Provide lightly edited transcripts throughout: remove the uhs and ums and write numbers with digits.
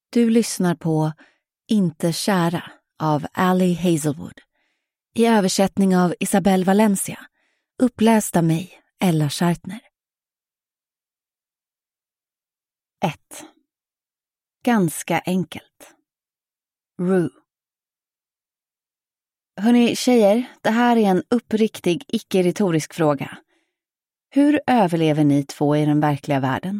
Du lyssnar på Inte kära av Ali Hazelwood. I översättning av Isabel Valencia. Uppläst av mig, Ella Schartner. 1. Ganska enkelt. Rue. Hörrni tjejer, det här är en uppriktig, icke-retorisk fråga. Hur överlever ni två i den verkliga världen?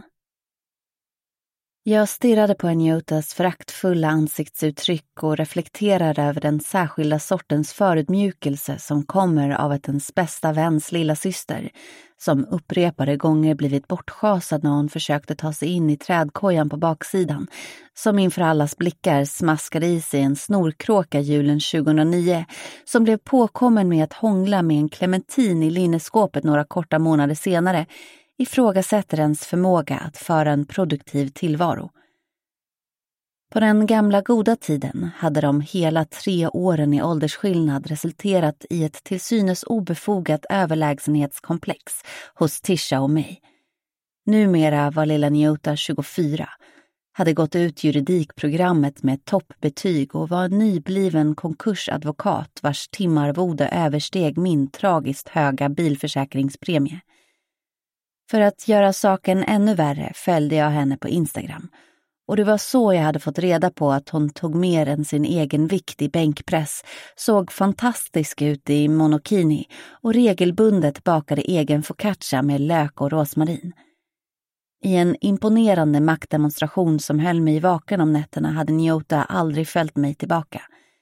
Jag stirrade på Nyotas föraktfulla ansiktsuttryck och reflekterade över den särskilda sortens förutmjukelse som kommer av att ens bästa väns lilla syster, som upprepade gånger blivit bortschasad när hon försökte ta sig in i trädkojan på baksidan, som inför allas blickar smaskade i sig en snorkråka julen 2009, som blev påkommen med att hångla med en clementin i linneskåpet några korta månader senare, ifrågasätter ens förmåga att föra en produktiv tillvaro. På den gamla goda tiden hade de hela 3 åren i åldersskillnad resulterat i ett till synes obefogat överlägsenhetskomplex hos Tisha och mig. Numera var lilla Nyota 24, hade gått ut juridikprogrammet med toppbetyg och var en nybliven konkursadvokat vars timarvode översteg min tragiskt höga bilförsäkringspremie. För att göra saken ännu värre följde jag henne på Instagram, och det var så jag hade fått reda på att hon tog mer än sin egen vikt i bänkpress, såg fantastisk ut i monokini och regelbundet bakade egen focaccia med lök och rosmarin. I en imponerande maktdemonstration som höll mig vaken om nätterna hade Nyota aldrig följt mig tillbaka.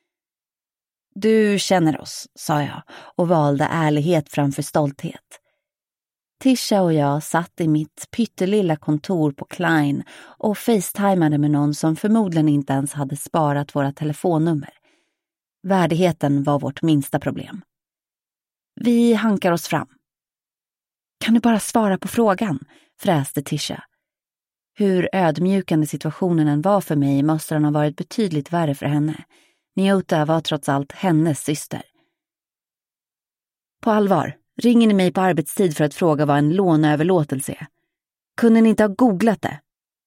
Du känner oss, sa jag och valde ärlighet framför stolthet. Tisha och jag satt i mitt pyttelilla kontor på Klein och facetimade med någon som förmodligen inte ens hade sparat våra telefonnummer. Värdigheten var vårt minsta problem. Vi hankar oss fram. Kan du bara svara på frågan? Fräste Tisha. Hur ödmjukande situationen än var för mig måste den ha varit betydligt värre för henne. Nyota var trots allt hennes syster. På allvar. Ringer ni mig på arbetstid för att fråga vad en låneöverlåtelse är? Kunde ni inte ha googlat det?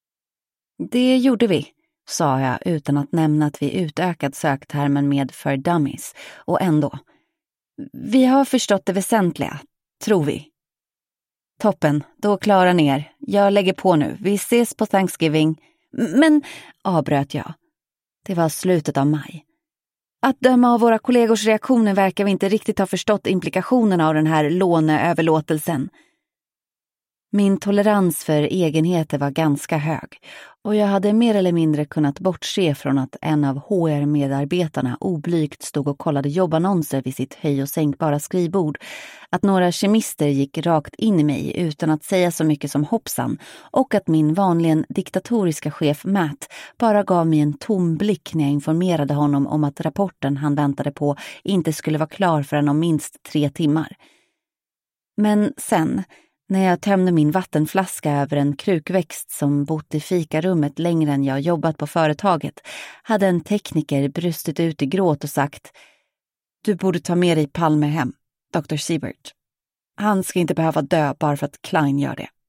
Det gjorde vi, sa jag utan att nämna att vi utökat söktermen med för dummies, och ändå. Vi har förstått det väsentliga, tror vi. Toppen, då klarar ni er. Jag lägger på nu. Vi ses på Thanksgiving. Men, avbröt jag. Det var slutet av maj. Att döma av våra kollegors reaktioner verkar vi inte riktigt ha förstått implikationerna av den här låneöverlåtelsen. Min tolerans för egenheter var ganska hög, och jag hade mer eller mindre kunnat bortse från att en av HR-medarbetarna oblygt stod och kollade jobbannonser vid sitt höj- och sänkbara skrivbord, att några kemister gick rakt in i mig utan att säga så mycket som hoppsan, och att min vanligen diktatoriska chef Matt bara gav mig en tom blick när jag informerade honom om att rapporten han väntade på inte skulle vara klar förrän om minst 3 timmar. Men sen, när jag tömde min vattenflaska över en krukväxt som bott i fikarummet längre än jag jobbat på företaget, hade en tekniker brustit ut i gråt och sagt: Du borde ta med dig Palme hem, Dr. Siebert. Han ska inte behöva dö bara för att Klein gör det.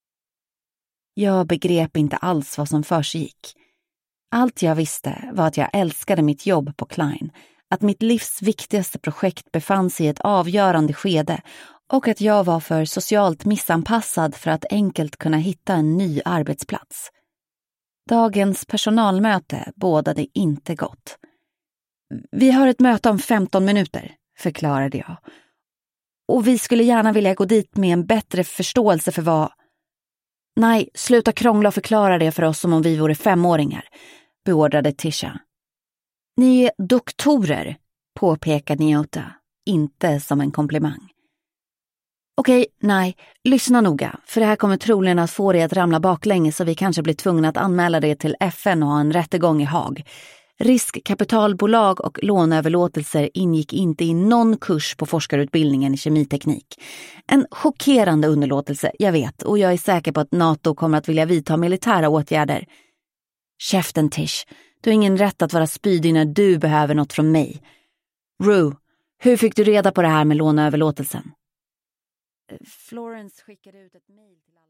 Jag begrep inte alls vad som försiggick. Allt jag visste var att jag älskade mitt jobb på Klein, att mitt livs viktigaste projekt befann sig i ett avgörande skede och att jag var för socialt missanpassad för att enkelt kunna hitta en ny arbetsplats. Dagens personalmöte bådade inte gott. Vi har ett möte om 15 minuter, förklarade jag. Och vi skulle gärna vilja gå dit med en bättre förståelse för vad... Nej, sluta krångla och förklara det för oss som om vi vore 5-åringar, beordrade Tisha. Ni är doktorer, påpekade Nyota, inte som en komplimang. Okej, nej, lyssna noga, för det här kommer troligen att få dig att ramla baklänges så vi kanske blir tvungna att anmäla det till FN och ha en rättegång i Haag. Riskkapitalbolag och låneöverlåtelser ingick inte i någon kurs på forskarutbildningen i kemiteknik. En chockerande underlåtelse, jag vet, och jag är säker på att NATO kommer att vilja vidta militära åtgärder. Käften, Tish, du har ingen rätt att vara spydig när du behöver något från mig. Rue, hur fick du reda på det här med låneöverlåtelsen? Florence skickade ut ett mejl till